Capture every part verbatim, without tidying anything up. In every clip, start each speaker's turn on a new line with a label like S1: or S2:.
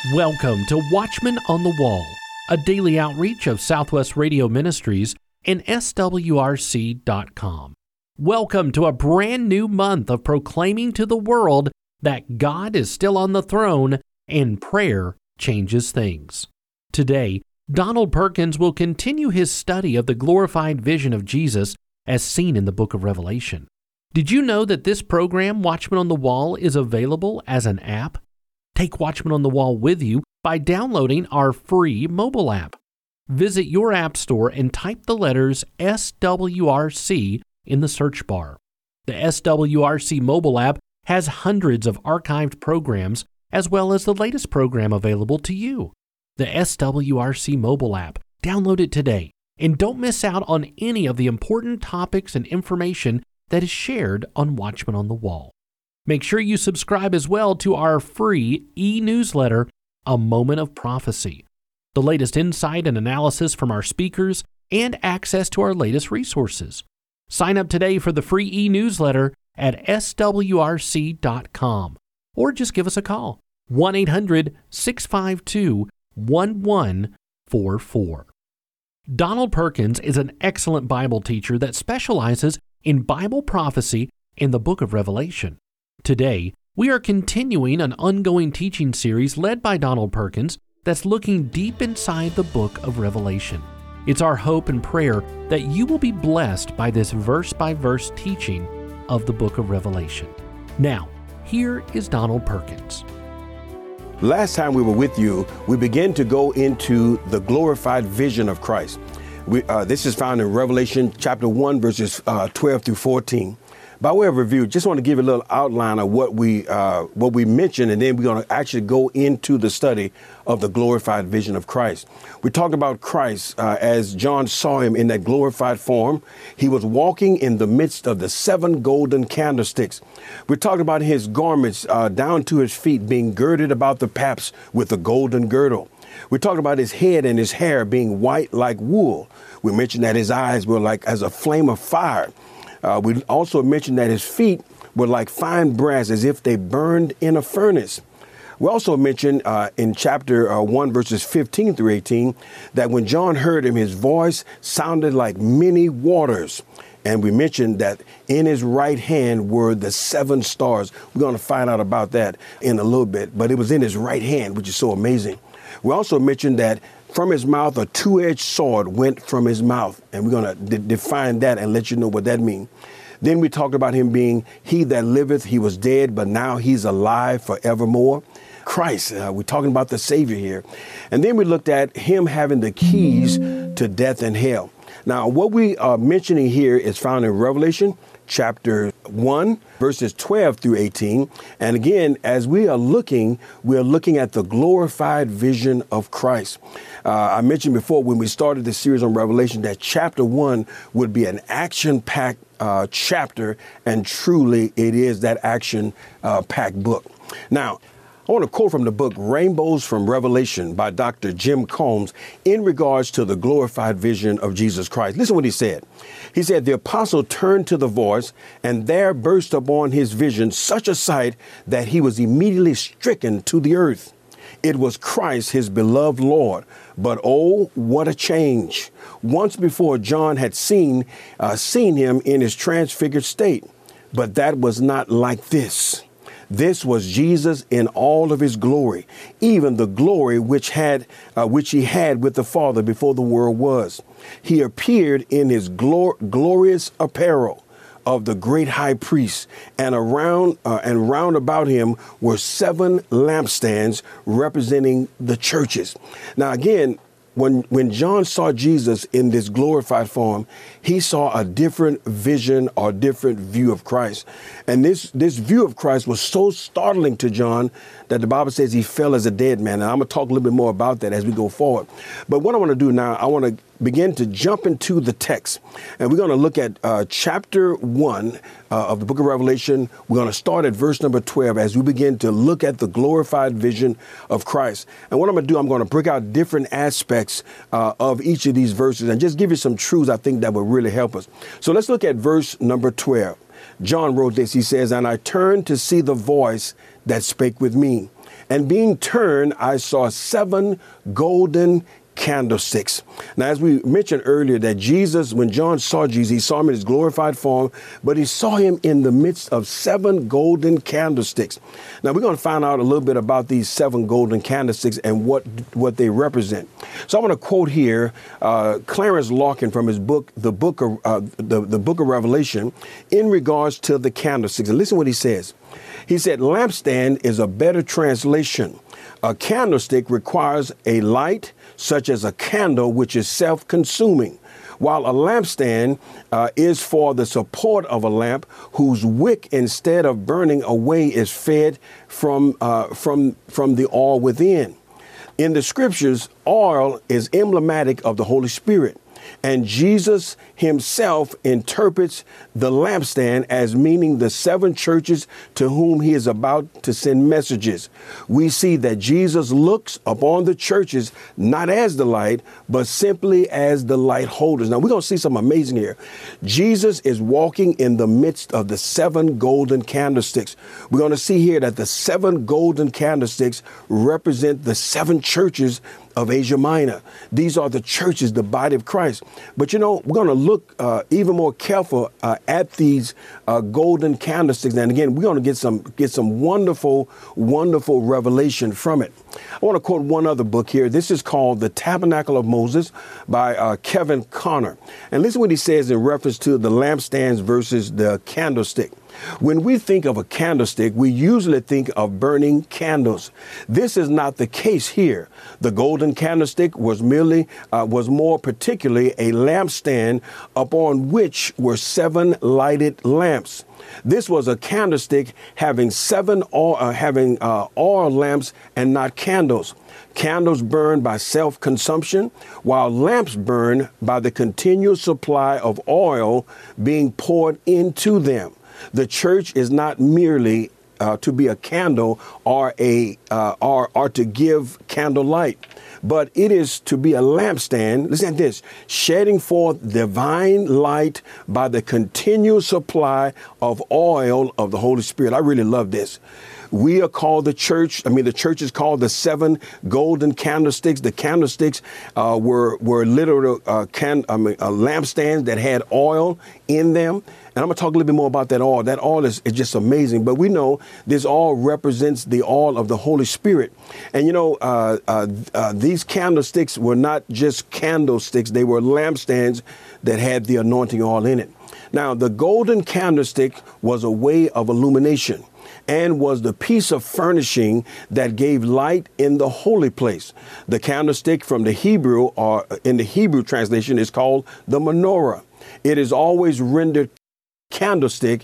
S1: Welcome to Watchmen on the Wall, a daily outreach of Southwest Radio Ministries and S W R C dot com. Welcome to a brand new month of proclaiming to the world that God is still on the throne and prayer changes things. Today, Donald Perkins will continue his study of the glorified vision of Jesus as seen in the book of Revelation. Did you know that this program, Watchmen on the Wall, is available as an app? Take Watchmen on the Wall with you by downloading our free mobile app. Visit your app store and type the letters S W R C in the search bar. The S W R C mobile app has hundreds of archived programs as well as the latest program available to you. The S W R C mobile app. Download it today and don't miss out on any of the important topics and information that is shared on Watchmen on the Wall. Make sure you subscribe as well to our free e-newsletter, A Moment of Prophecy, the latest insight and analysis from our speakers, and access to our latest resources. Sign up today for the free e-newsletter at S W R C dot com or just give us a call, one eight hundred, six five two, one one four four. Donald Perkins is an excellent Bible teacher that specializes in Bible prophecy in the book of Revelation. Today, we are continuing an ongoing teaching series led by Donald Perkins that's looking deep inside the book of Revelation. It's our hope and prayer that you will be blessed by this verse-by-verse teaching of the book of Revelation. Now, here is Donald Perkins.
S2: Last time we were with you, we began to go into the glorified vision of Christ. We, uh, this is found in Revelation chapter one, verses uh, twelve through fourteen. By way of review, just want to give you a little outline of what we uh, what we mentioned, and then we're going to actually go into the study of the glorified vision of Christ. We talked about Christ uh, as John saw him in that glorified form. He was walking in the midst of the seven golden candlesticks. We talked about his garments uh, down to his feet being girded about the paps with a golden girdle. We talked about his head and his hair being white like wool. We mentioned that his eyes were like as a flame of fire. Uh, we also mentioned that his feet were like fine brass, as if they burned in a furnace. We also mentioned uh, in chapter uh, one, verses fifteen through eighteen, that when John heard him, his voice sounded like many waters. And we mentioned that in his right hand were the seven stars. We're going to find out about that in a little bit, but it was in his right hand, which is so amazing. We also mentioned that from his mouth, a two-edged sword went from his mouth. And we're going to de- define that and let you know what that means. Then we talked about him being he that liveth, he was dead, but now he's alive forevermore. Christ, uh, we're talking about the Savior here. And then we looked at him having the keys to death and hell. Now, what we are mentioning here is found in Revelation chapter one, verses twelve through eighteen. And again, as we are looking, we are looking at the glorified vision of Christ. Uh, I mentioned before when we started this series on Revelation that chapter one would be an action-packed uh, chapter, and truly it is that action-packed uh, book. Now, I want to quote from the book Rainbows from Revelation by Doctor Jim Combs in regards to the glorified vision of Jesus Christ. Listen what he said. He said, the apostle turned to the voice, and there burst upon his vision such a sight that he was immediately stricken to the earth. It was Christ, his beloved Lord. But oh, what a change. Once before, John had seen, uh, seen him in his transfigured state, but that was not like this. This was Jesus in all of his glory, even the glory which had, uh, which he had with the Father before the world was. He appeared in his glor- glorious apparel of the great high priest, and around uh, and round about him were seven lampstands representing the churches. Now, again, When when John saw Jesus in this glorified form, he saw a different vision or different view of Christ. And this, this view of Christ was so startling to John that the Bible says he fell as a dead man. And I'm going to talk a little bit more about that as we go forward. But what I want to do now, I want to begin to jump into the text. And we're going to look at uh, chapter one uh, of the book of Revelation. We're going to start at verse number twelve as we begin to look at the glorified vision of Christ. And what I'm going to do, I'm going to break out different aspects uh, of each of these verses and just give you some truths I think that will really help us. So let's look at verse number twelve. John wrote this. He says, "And I turned to see the voice that spake with me. And being turned, I saw seven golden candlesticks. Now, as we mentioned earlier, that Jesus, when John saw Jesus, he saw him in his glorified form, but he saw him in the midst of seven golden candlesticks. Now, we're going to find out a little bit about these seven golden candlesticks and what what they represent. So I want to quote here uh, Clarence Larkin from his book, the book of uh, the, the book of Revelation, in regards to the candlesticks. And listen what he says. He said, lampstand is a better translation. A candlestick requires a light, such as a candle, which is self-consuming, while a lampstand uh, is for the support of a lamp whose wick, instead of burning away, is fed from uh, from from the oil within. In the scriptures, oil is emblematic of the Holy Spirit. And Jesus himself interprets the lampstand as meaning the seven churches to whom he is about to send messages. We see that Jesus looks upon the churches not as the light, but simply as the light holders. Now, we're going to see something amazing here. Jesus is walking in the midst of the seven golden candlesticks. We're going to see here that the seven golden candlesticks represent the seven churches of Asia Minor. These are the churches, the body of Christ. But, you know, we're going to look uh, even more careful uh, at these uh, golden candlesticks. And again, we're going to get some get some wonderful, wonderful revelation from it. I want to quote one other book here. This is called The Tabernacle of Moses by uh, Kevin Conner. And listen what he says in reference to the lampstands versus the candlestick. When we think of a candlestick, we usually think of burning candles. This is not the case here. The golden candlestick was merely, uh, was more particularly a lampstand upon which were seven lighted lamps. This was a candlestick having seven oil, uh, having uh, oil lamps and not candles. Candles burn by self-consumption, while lamps burn by the continual supply of oil being poured into them. The church is not merely uh, to be a candle or a uh, or, or to give candle light, but it is to be a lampstand. Listen to this: shedding forth divine light by the continual supply of oil of the Holy Spirit. I really love this. We are called the church. I mean, the church is called the seven golden candlesticks. The candlesticks uh, were were literal uh, can, I mean, uh, lampstands that had oil in them. And I'm going to talk a little bit more about that oil. That oil is, is just amazing. But we know this oil represents the oil of the Holy Spirit. And, you know, uh, uh, uh, these candlesticks were not just candlesticks. They were lampstands that had the anointing oil in it. Now, the golden candlestick was a way of illumination and was the piece of furnishing that gave light in the holy place. The candlestick from the Hebrew, or in the Hebrew translation, is called the menorah. It is always rendered candlestick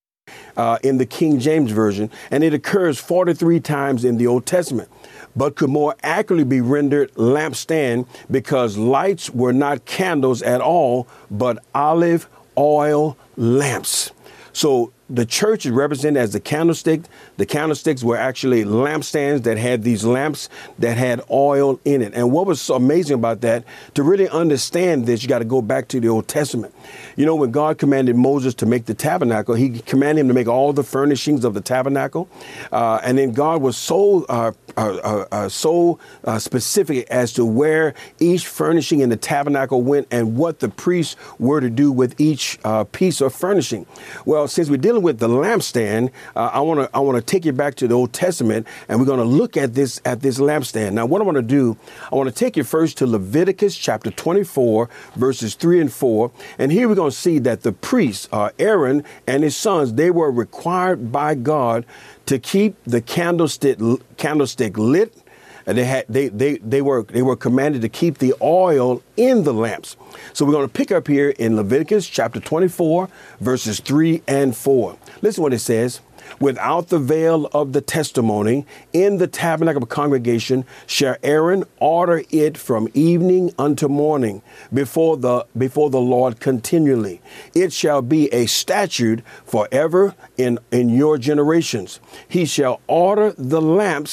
S2: uh, in the King James Version, and it occurs forty-three times in the Old Testament, but could more accurately be rendered lampstand because lights were not candles at all, but olive oil lamps. So the church is represented as the candlestick. The candlesticks were actually lampstands that had these lamps that had oil in it. And what was so amazing about that, to really understand this, you got to go back to the Old Testament. You know, when God commanded Moses to make the tabernacle, he commanded him to make all the furnishings of the tabernacle. Uh, and then God was so uh, uh, uh, uh, so uh, specific as to where each furnishing in the tabernacle went and what the priests were to do with each uh, piece of furnishing. Well, since we're dealing with the lampstand, uh, I want to I want to take you back to the Old Testament, and we're going to look at this at this lampstand. Now, what I want to do, I want to take you first to Leviticus chapter twenty-four, verses three and four, and here we're going to see that the priests, uh, Aaron and his sons, they were required by God to keep the candlestick candlestick lit. And they had they they they were they were commanded to keep the oil in the lamps. So we're going to pick up here in Leviticus chapter twenty-four, verses three and four. Listen what it says. Without the veil of the testimony in the tabernacle of congregation shall Aaron order it from evening unto morning before the before the Lord continually. It shall be a statute forever in, in your generations. He shall order the lamps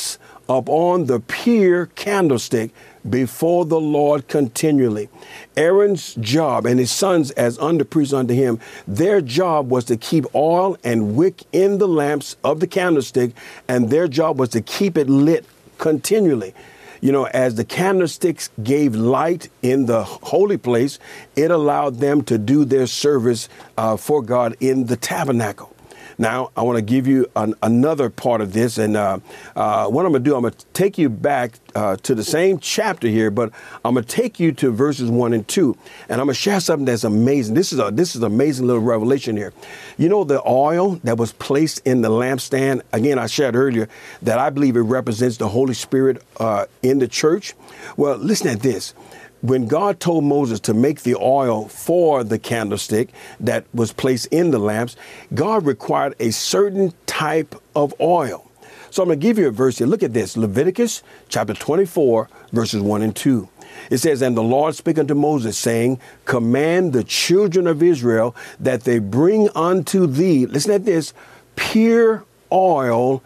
S2: upon the pure candlestick before the Lord continually. Aaron's job and his sons as under priests unto him, their job was to keep oil and wick in the lamps of the candlestick, and their job was to keep it lit continually. You know, as the candlesticks gave light in the holy place, it allowed them to do their service uh, for God in the tabernacle. Now, I want to give you an, another part of this. And uh, uh, what I'm going to do, I'm going to take you back uh, to the same chapter here, but I'm going to take you to verses one and two. And I'm going to share something that's amazing. This is a this is an amazing little revelation here. You know, the oil that was placed in the lampstand, again, I shared earlier that I believe it represents the Holy Spirit uh, in the church. Well, listen at this. When God told Moses to make the oil for the candlestick that was placed in the lamps, God required a certain type of oil. So I'm going to give you a verse here. Look at this. Leviticus chapter twenty-four, verses one and two. It says, and the Lord spake unto Moses, saying, command the children of Israel that they bring unto thee, listen at this, pure oil,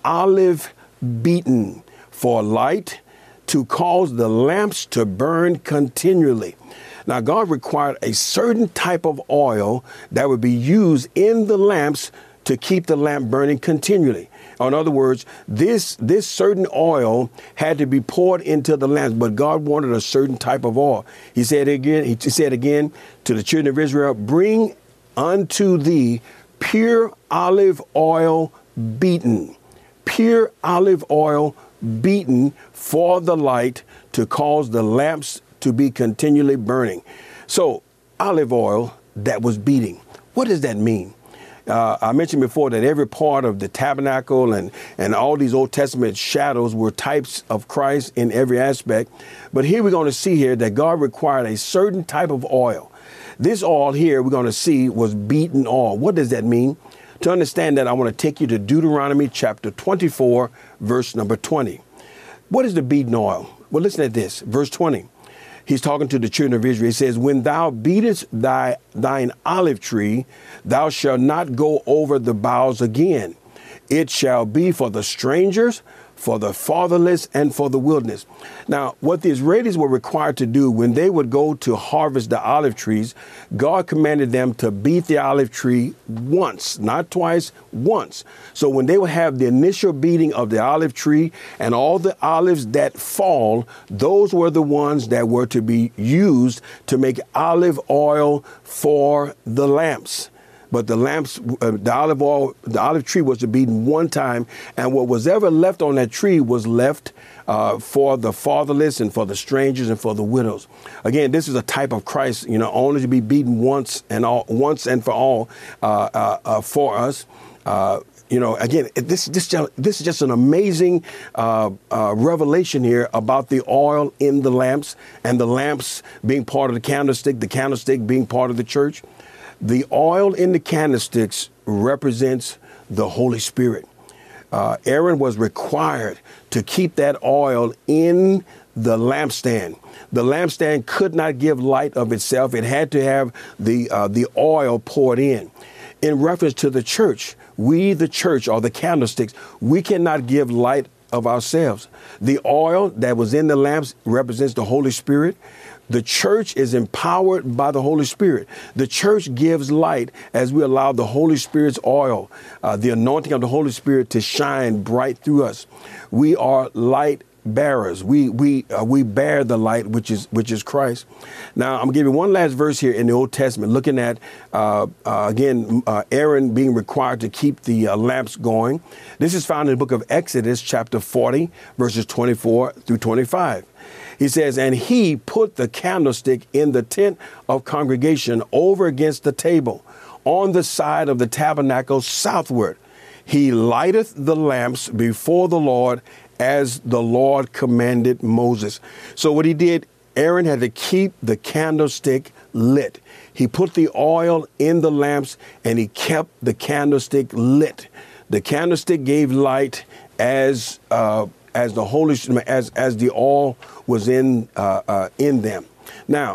S2: olive beaten, for light, to cause the lamps to burn continually. Now, God required a certain type of oil that would be used in the lamps to keep the lamp burning continually. In other words, this, this certain oil had to be poured into the lamps, but God wanted a certain type of oil. He said again, he said again to the children of Israel, bring unto thee pure olive oil beaten, pure olive oil beaten for the light, to cause the lamps to be continually burning. So olive oil that was beating. What does that mean? Uh, I mentioned before that every part of the tabernacle and, and all these Old Testament shadows were types of Christ in every aspect. But here we're going to see here that God required a certain type of oil. This oil here we're going to see was beaten oil. What does that mean? To understand that, I want to take you to Deuteronomy chapter twenty-four, verse number twenty. What is the beaten oil? Well, listen at this, verse twenty. He's talking to the children of Israel. He says, when thou beatest thy, thine olive tree, thou shalt not go over the boughs again. It shall be for the strangers, for the fatherless, and for the wilderness. Now, what the Israelis were required to do when they would go to harvest the olive trees, God commanded them to beat the olive tree once, not twice, once. So when they would have the initial beating of the olive tree and all the olives that fall, those were the ones that were to be used to make olive oil for the lamps. But the lamps, uh, the olive oil, the olive tree was to be beaten one time, and what was ever left on that tree was left uh, for the fatherless and for the strangers and for the widows. Again, this is a type of Christ, you know, only to be beaten once and all, once and for all uh, uh, uh, for us. Uh, You know, again, this this this is just an amazing uh, uh, revelation here about the oil in the lamps, and the lamps being part of the candlestick, the candlestick being part of the church. The oil in the candlesticks represents the Holy Spirit. Uh, Aaron was required to keep that oil in the lampstand. The lampstand could not give light of itself. It had to have the uh, the oil poured in. In reference to the church, we, the church, or the candlesticks, we cannot give light of ourselves. The oil that was in the lamps represents the Holy Spirit. The church is empowered by the Holy Spirit. The church gives light as we allow the Holy Spirit's oil, uh, the anointing of the Holy Spirit, to shine bright through us. We are light bearers. We we uh, we bear the light, which is which is Christ. Now, I'm going to give you one last verse here in the Old Testament, looking at, uh, uh, again, uh, Aaron being required to keep the uh, lamps going. This is found in the book of Exodus, chapter forty, verses twenty-four through twenty-five. He says, and he put the candlestick in the tent of congregation over against the table on the side of the tabernacle southward. He lighteth the lamps before the Lord as the Lord commanded Moses. So what he did, Aaron had to keep the candlestick lit. He put the oil in the lamps and he kept the candlestick lit. The candlestick gave light as uh, as the Holy as as the oil was in uh, uh, in them. Now,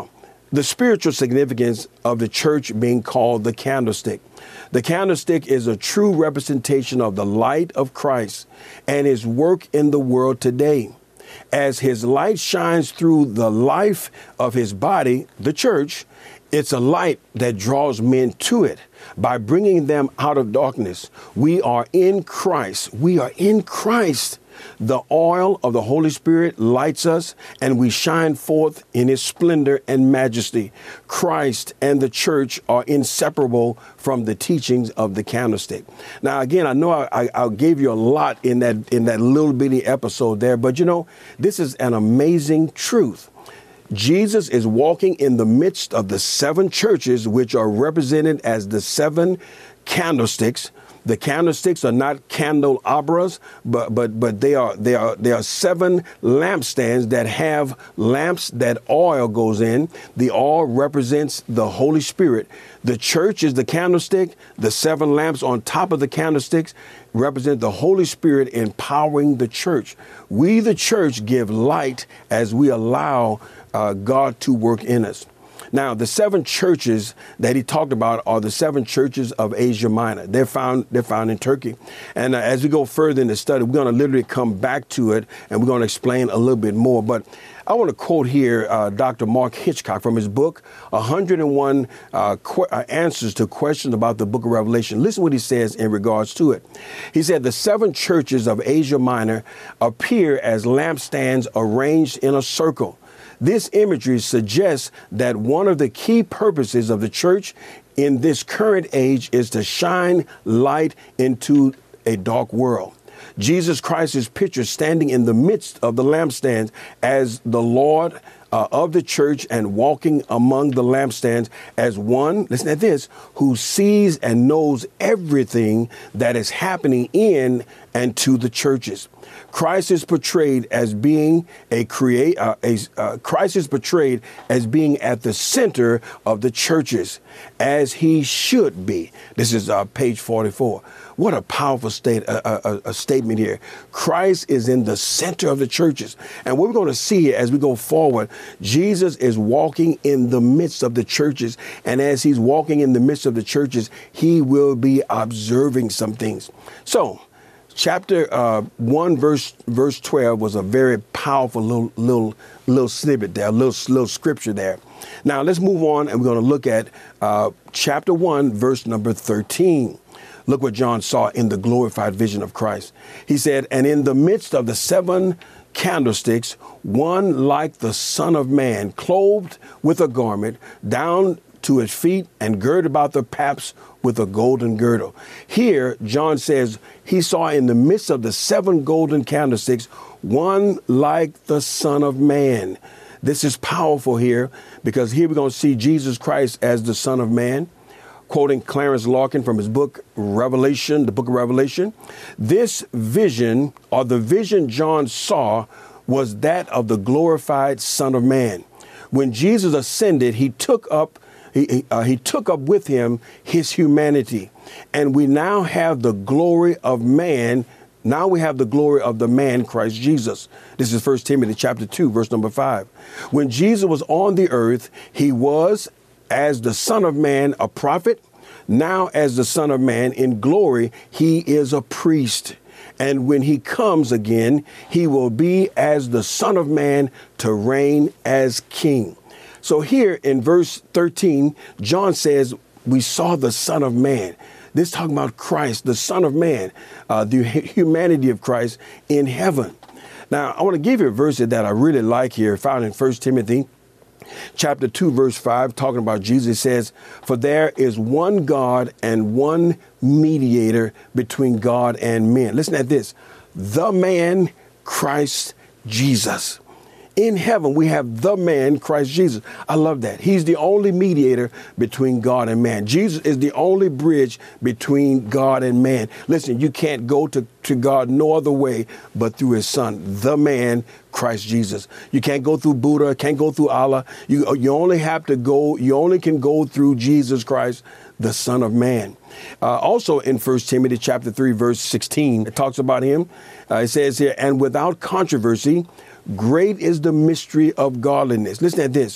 S2: the spiritual significance of the church being called the candlestick. The candlestick is a true representation of the light of Christ and his work in the world today. As his light shines through the life of his body, the church, it's a light that draws men to it by bringing them out of darkness. We are in Christ. We are in Christ. The oil of the Holy Spirit lights us, and we shine forth in his splendor and majesty. Christ and the church are inseparable from the teachings of the candlestick. Now, again, I know I, I, I gave you a lot in that in that little bitty episode there, but you know, this is an amazing truth. Jesus is walking in the midst of the seven churches, which are represented as the seven candlesticks. The candlesticks are not candelabras, but but but they are they are they are seven lampstands that have lamps that oil goes in. The oil represents the Holy Spirit. The church is the candlestick. The seven lamps on top of the candlesticks represent the Holy Spirit empowering the church. We, the church, give light as we allow uh, God to work in us. Now, the seven churches that he talked about are the seven churches of Asia Minor. They're found they're found in Turkey. And uh, as we go further in the study, we're going to literally come back to it, and we're going to explain a little bit more. But I want to quote here uh, Doctor Mark Hitchcock from his book, one hundred one uh, qu- uh, Answers to Questions About the Book of Revelation. Listen what he says in regards to it. He said, the seven churches of Asia Minor appear as lampstands arranged in a circle. This imagery suggests that one of the key purposes of the church in this current age is to shine light into a dark world. Jesus Christ is pictured standing in the midst of the lampstands as the Lord uh, of the church and walking among the lampstands as one, listen at this, who sees and knows everything that is happening in and to the churches. Christ is portrayed as being a create. Uh, a, uh, Christ is portrayed as being at the center of the churches, as he should be. This is uh, page forty-four. What a powerful state, uh, uh, a statement here. Christ is in the center of the churches, and what we're going to see as we go forward, Jesus is walking in the midst of the churches, and as he's walking in the midst of the churches, he will be observing some things. So. Chapter uh, one, verse verse twelve was a very powerful little little little snippet there, a little little scripture there. Now let's move on, and we're going to look at uh, chapter one, verse number thirteen. Look what John saw in the glorified vision of Christ. He said, "And in the midst of the seven candlesticks, one like the Son of Man, clothed with a garment down to his feet and girded about the paps with a golden girdle." Here, John says he saw in the midst of the seven golden candlesticks one like the Son of Man. This is powerful here, because here we're going to see Jesus Christ as the Son of Man. Quoting Clarence Larkin from his book, Revelation, the book of Revelation, this vision, or the vision John saw, was that of the glorified Son of Man. When Jesus ascended, he took up He, uh, he took up with him his humanity, and we now have the glory of man. Now we have the glory of the man, Christ Jesus. This is First Timothy chapter two, verse number five. When Jesus was on the earth, he was, as the Son of Man, a prophet. Now, as the Son of Man in glory, he is a priest. And when he comes again, he will be as the Son of Man to reign as king. So here in verse thirteen, John says, we saw the Son of Man. This is talking about Christ, the Son of Man, uh, the humanity of Christ in heaven. Now, I want to give you a verse that I really like here, found in First Timothy chapter two, verse five, talking about Jesus. It says, "For there is one God and one mediator between God and men." Listen at this. The man, Christ Jesus. In heaven, we have the man, Christ Jesus. I love that. He's the only mediator between God and man. Jesus is the only bridge between God and man. Listen, you can't go to, to God no other way but through his son, the man, Christ Jesus. You can't go through Buddha, can't go through Allah. You, you only have to go, you only can go through Jesus Christ, the Son of Man. Uh, also in First Timothy chapter three, verse sixteen, it talks about him. Uh, it says here, "And without controversy, great is the mystery of godliness." Listen at this.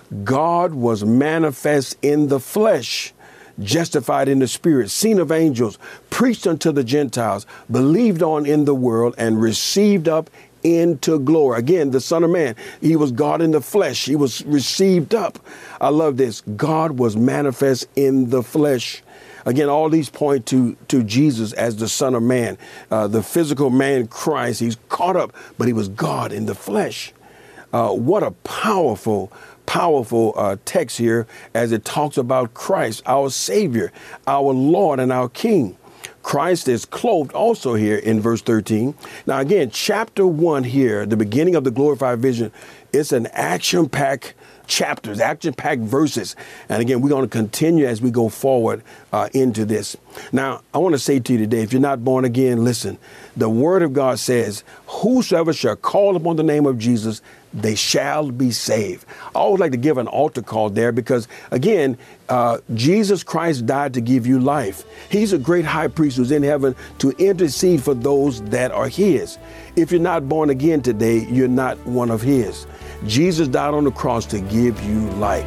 S2: God was manifest in the flesh, justified in the spirit, seen of angels, preached unto the Gentiles, believed on in the world, and received up into glory. Again, the Son of Man, he was God in the flesh. He was received up. I love this. God was manifest in the flesh. Again, all these point to, to Jesus as the Son of Man, uh, the physical man Christ. He's caught up, but he was God in the flesh. Uh, what a powerful, powerful uh, text here as it talks about Christ, our Savior, our Lord and our King. Christ is clothed also here in verse thirteen. Now, again, chapter one here, the beginning of the glorified vision, it's an action-packed chapters, action-packed verses. And again, we're going to continue as we go forward uh, into this. Now, I want to say to you today, if you're not born again, listen, the word of God says, whosoever shall call upon the name of Jesus, they shall be saved. I always like to give an altar call there because, again, uh, Jesus Christ died to give you life. He's a great high priest who's in heaven to intercede for those that are his. If you're not born again today, you're not one of his. Jesus died on the cross to give you life.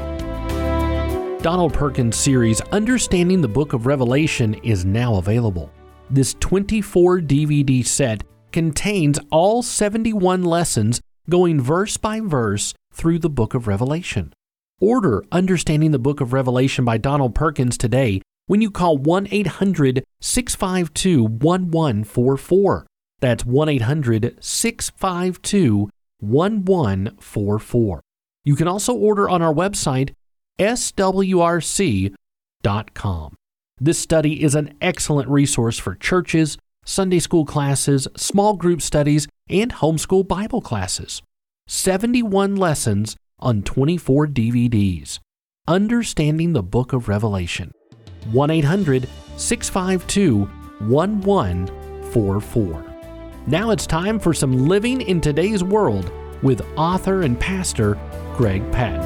S1: Donald Perkins' series, Understanding the Book of Revelation, is now available. This twenty-four D V D set contains all seventy-one lessons going verse by verse through the book of Revelation. Order Understanding the Book of Revelation by Donald Perkins today when you call one eight hundred, six five two, one one four four. That's one eight hundred, six five two, one one four four. You can also order on our website, S W R C dot com. This study is an excellent resource for churches, Sunday school classes, small group studies, and homeschool Bible classes. seventy-one lessons on twenty-four D V Ds. Understanding the Book of Revelation. one eight hundred, six five two, one one four four. Now it's time for some Living in Today's World with author and pastor Greg Patton.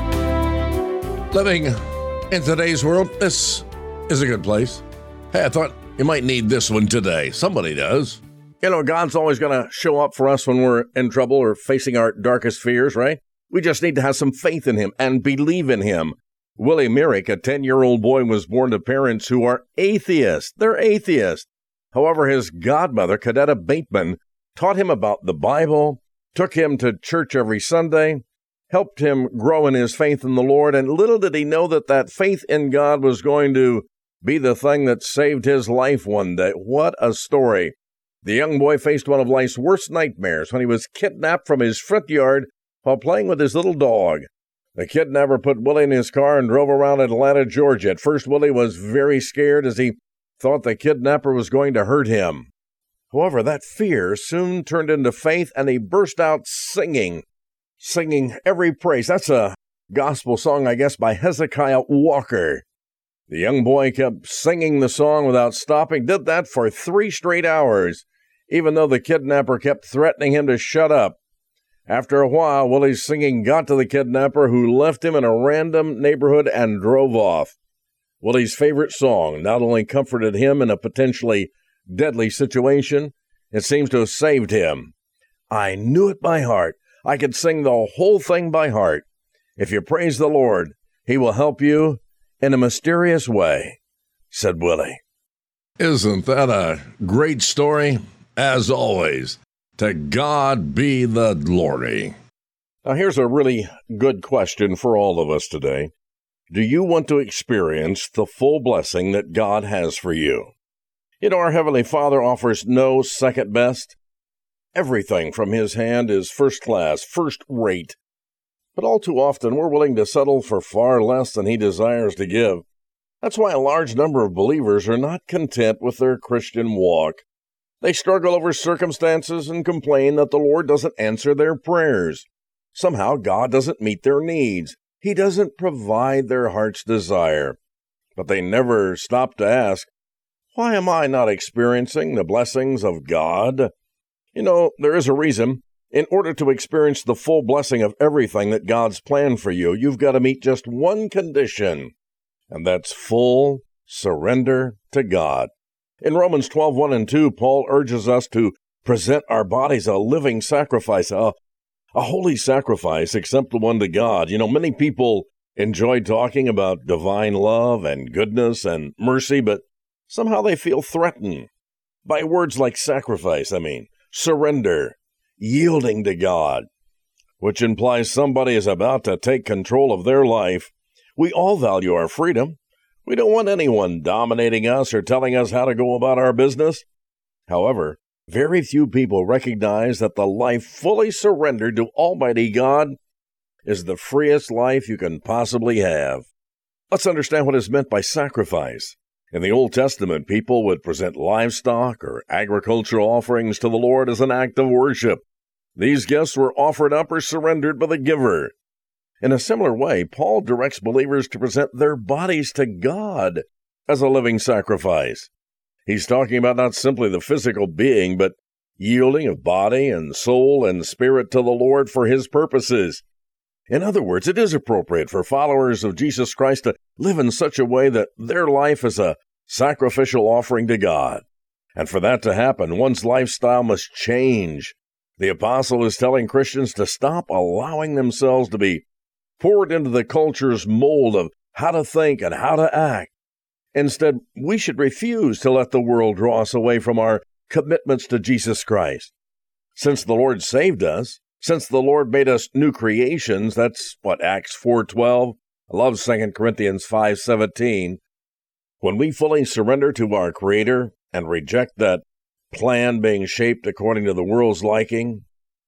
S3: Living in today's world, this is a good place. Hey, I thought you might need this one today. Somebody does. You know, God's always going to show up for us when we're in trouble or facing our darkest fears, right? We just need to have some faith in him and believe in him. Willie Merrick, a ten-year-old boy, was born to parents who are atheists. They're atheists. However, his godmother, Cadetta Bateman, taught him about the Bible, took him to church every Sunday, helped him grow in his faith in the Lord, and little did he know that that faith in God was going to be the thing that saved his life one day. What a story. The young boy faced one of life's worst nightmares when he was kidnapped from his front yard while playing with his little dog. The kidnapper put Willie in his car and drove around Atlanta, Georgia. At first, Willie was very scared as he thought the kidnapper was going to hurt him. However, that fear soon turned into faith, and he burst out singing, singing every praise. That's a gospel song, I guess, by Hezekiah Walker. The young boy kept singing the song without stopping, did that for three straight hours, even though the kidnapper kept threatening him to shut up. After a while, Willie's singing got to the kidnapper, who left him in a random neighborhood and drove off. Willie's favorite song not only comforted him in a potentially deadly situation, it seems to have saved him. I knew it by heart. I could sing the whole thing by heart. If you praise the Lord, he will help you in a mysterious way, said Willie. Isn't that a great story? As always, to God be the glory. Now here's a really good question for all of us today. Do you want to experience the full blessing that God has for you? You know, our Heavenly Father offers no second best. Everything from his hand is first class, first rate. But all too often, we're willing to settle for far less than he desires to give. That's why a large number of believers are not content with their Christian walk. They struggle over circumstances and complain that the Lord doesn't answer their prayers. Somehow, God doesn't meet their needs. He doesn't provide their heart's desire. But they never stop to ask, why am I not experiencing the blessings of God? You know, there is a reason. In order to experience the full blessing of everything that God's planned for you, you've got to meet just one condition, and that's full surrender to God. In Romans twelve, one and two, Paul urges us to present our bodies a living sacrifice, a, a holy sacrifice acceptable unto God. You know, many people enjoy talking about divine love and goodness and mercy, but somehow they feel threatened by words like sacrifice, I mean, surrender, yielding to God, which implies somebody is about to take control of their life. We all value our freedom. We don't want anyone dominating us or telling us how to go about our business. However, very few people recognize that the life fully surrendered to Almighty God is the freest life you can possibly have. Let's understand what is meant by sacrifice. In the Old Testament, people would present livestock or agricultural offerings to the Lord as an act of worship. These gifts were offered up or surrendered by the giver. In a similar way, Paul directs believers to present their bodies to God as a living sacrifice. He's talking about not simply the physical being, but yielding of body and soul and spirit to the Lord for His purposes. In other words, it is appropriate for followers of Jesus Christ to live in such a way that their life is a sacrificial offering to God. And for that to happen, one's lifestyle must change. The apostle is telling Christians to stop allowing themselves to be poured into the culture's mold of how to think and how to act. Instead, we should refuse to let the world draw us away from our commitments to Jesus Christ. Since the Lord saved us, since the Lord made us new creations, that's what Acts four twelve, I love Second Corinthians five seventeen. When we fully surrender to our Creator and reject that plan being shaped according to the world's liking,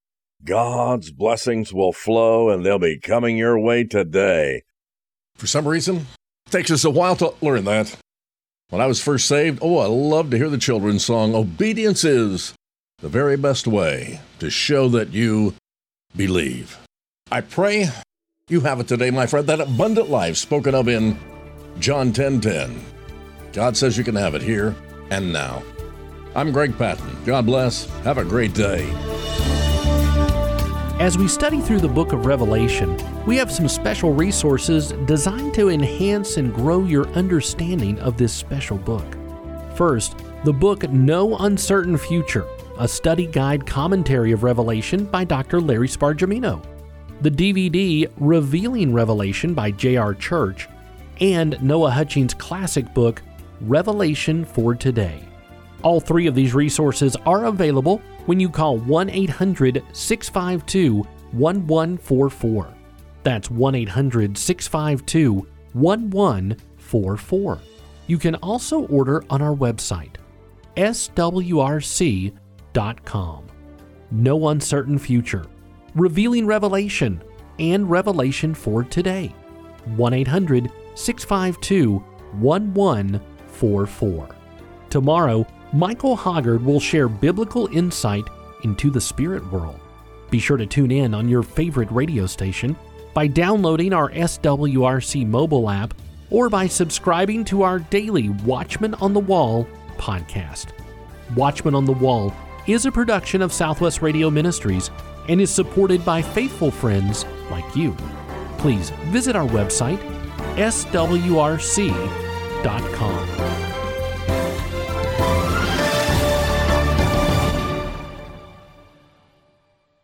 S3: God's blessings will flow and they'll be coming your way today. For some reason, it takes us a while to learn that. When I was first saved, oh, I loved to hear the children's song, "Obedience is the very best way to show that you believe." I pray you have it today, my friend, that abundant life spoken of in John ten ten. God says you can have it here and now. I'm Greg Patton. God bless. Have a great day.
S1: As we study through the book of Revelation, we have some special resources designed to enhance and grow your understanding of this special book. First, the book No Uncertain Future, a study guide commentary of Revelation by Doctor Larry Spargimino, the D V D Revealing Revelation by J R Church, and Noah Hutchings' classic book, Revelation for Today. All three of these resources are available when you call one eight hundred, six five two, one one four four. That's one eight hundred, six five two, one one four four. You can also order on our website, S W R C dot com. No Uncertain Future, Revealing Revelation, and Revelation for Today. one eight hundred, six five two, one one four four. Tomorrow, Michael Hoggard will share biblical insight into the spirit world. Be sure to tune in on your favorite radio station by downloading our S W R C mobile app or by subscribing to our daily Watchman on the Wall podcast. Watchman on the Wall is a production of Southwest Radio Ministries and is supported by faithful friends like you. Please visit our website, S W R C dot com.